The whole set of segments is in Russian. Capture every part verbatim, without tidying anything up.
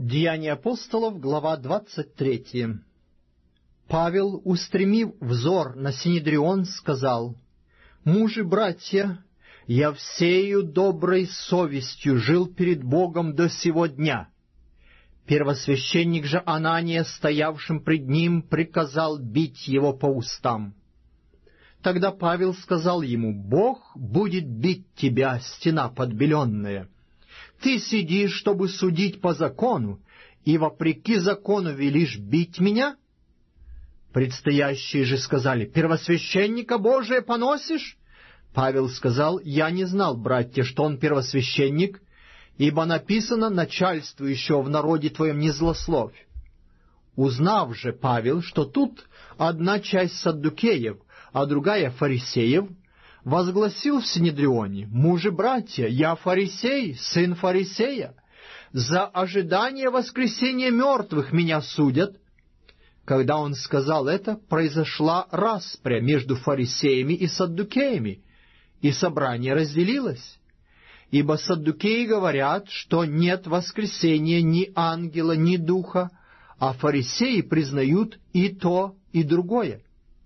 Деяния апостолов, глава двадцать третья. Павел, устремив взор на Синедрион, сказал: «Мужи, братья, я всею доброй совестью жил перед Богом до сего дня». Первосвященник же Анания, стоявшим пред ним, приказал бить его по устам. Тогда Павел сказал ему: «Бог будет бить тебя, стена подбеленная. Ты сидишь, чтобы судить по закону, и вопреки закону велишь бить меня?» Предстоящие же сказали: «Первосвященника Божия поносишь?» Павел сказал: «Я не знал, братья, что он первосвященник, ибо написано: начальствующего в народе твоем не злословь». Узнав же Павел, что тут одна часть саддукеев, а другая фарисеев, возгласил в Синедрионе: «Мужи, братья, я фарисей, сын фарисея. За ожидание воскресения мертвых меня судят». Когда он сказал это, произошла распря между фарисеями и саддукеями, и собрание разделилось. Ибо саддукеи говорят, что нет воскресения ни ангела, ни духа, а фарисеи признают и то, и другое.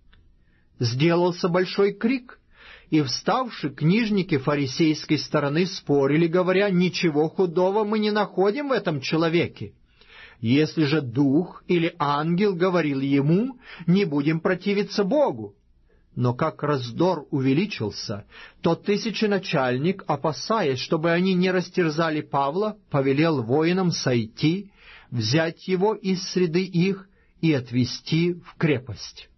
Сделался большой крик, и вставши книжники фарисейской стороны спорили, говоря: «Ничего худого мы не находим в этом человеке. Если же дух или ангел говорил ему, не будем противиться Богу». Но как раздор увеличился, то тысяченачальник, опасаясь, чтобы они не растерзали Павла, повелел воинам сойти, взять его из среды их и отвести в крепость.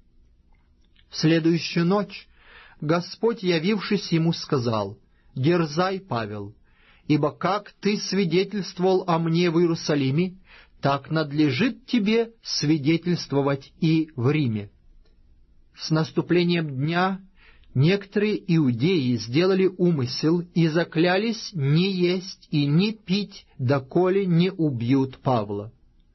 В следующую ночь Господь, явившись ему, сказал: «Дерзай, Павел, ибо как ты свидетельствовал о мне в Иерусалиме, так надлежит тебе свидетельствовать и в Риме». С наступлением дня некоторые иудеи сделали умысел и заклялись не есть и не пить, доколе не убьют Павла.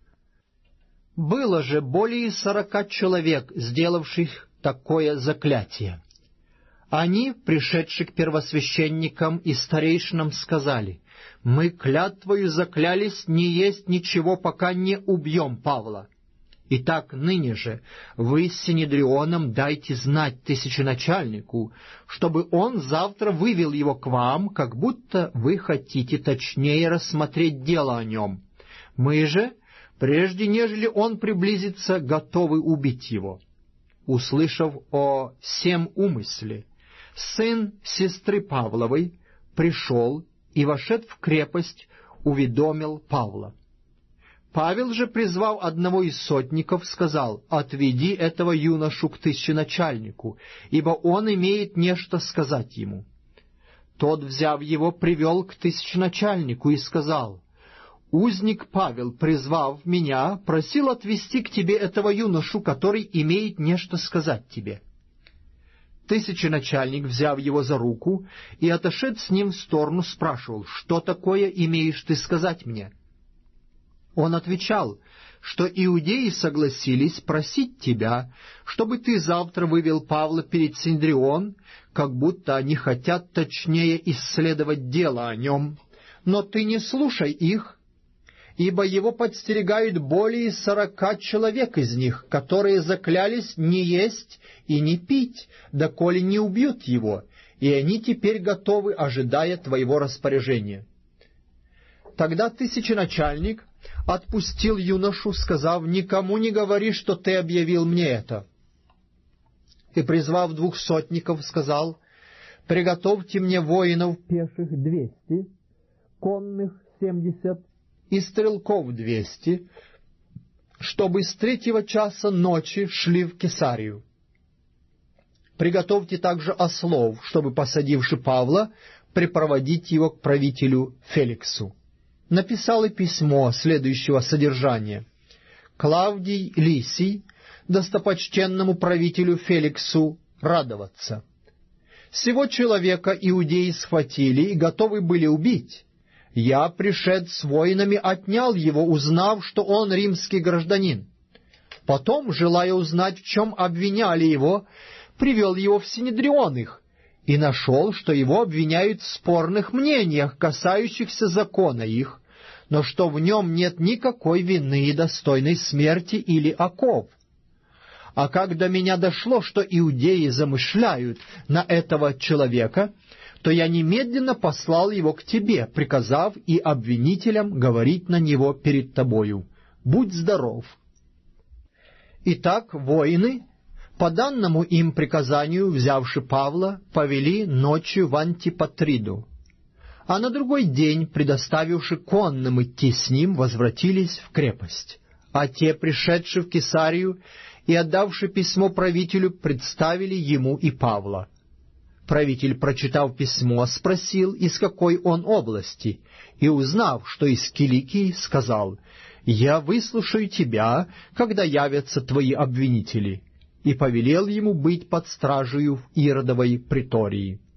Было же более сорока человек, сделавших такое заклятие. Они, пришедшие к первосвященникам и старейшинам, сказали: «Мы клятвою заклялись не есть ничего, пока не убьем Павла. Итак, ныне же вы с Синедрионом дайте знать тысяченачальнику, чтобы он завтра вывел его к вам, как будто вы хотите точнее рассмотреть дело о нем. Мы же, прежде нежели он приблизится, готовы убить его». Услышав о сем умысле, сын сестры Павловой пришел и, вошед в крепость, уведомил Павла. Павел же, призвав одного из сотников, сказал: «Отведи этого юношу к тысяченачальнику, ибо он имеет нечто сказать ему». Тот, взяв его, привел к тысяченачальнику и сказал: «Узник Павел, призвав меня, просил отвести к тебе этого юношу, который имеет нечто сказать тебе». Тысяченачальник, взяв его за руку и отошед с ним в сторону, спрашивал: «Что такое имеешь ты сказать мне?» Он отвечал, что иудеи согласились просить тебя, чтобы ты завтра вывел Павла перед Синедрион, как будто они хотят точнее исследовать дело о нем. Но ты не слушай их, ибо его подстерегают более сорока человек из них, которые заклялись не есть и не пить, доколе не убьют его, и они теперь готовы, ожидая твоего распоряжения». Тогда тысяченачальник отпустил юношу, сказав: «Никому не говори, что ты объявил мне это». И, призвав двух сотников, сказал: «Приготовьте мне воинов пеших двести, конных семьдесят и стрелков двести, чтобы с третьего часа ночи шли в Кесарию. Приготовьте также ослов, чтобы, посадивши Павла, припроводить его к правителю Феликсу». Написал и письмо следующего содержания: «Клавдий Лисий, достопочтенному правителю Феликсу, радоваться. Сего человека иудеи схватили и готовы были убить. Я, пришед с воинами, отнял его, узнав, что он римский гражданин. Потом, желая узнать, в чем обвиняли его, привел его в Синедрион их, и нашел, что его обвиняют в спорных мнениях, касающихся закона их, но что в нем нет никакой вины, достойной смерти или оков. А как до меня дошло, что иудеи замышляют на этого человека, то я немедленно послал его к тебе, приказав и обвинителям говорить на него перед тобою. Будь здоров». Итак, воины, по данному им приказанию, взявши Павла, повели ночью в Антипатриду, а на другой день, предоставивши конным идти с ним, возвратились в крепость. А те, пришедшие в Кесарию и отдавши письмо правителю, представили ему и Павла. Правитель, прочитав письмо, спросил, из какой он области, и, узнав, что из Киликии, сказал: «Я выслушаю тебя, когда явятся твои обвинители», и повелел ему быть под стражею в Иродовой притории.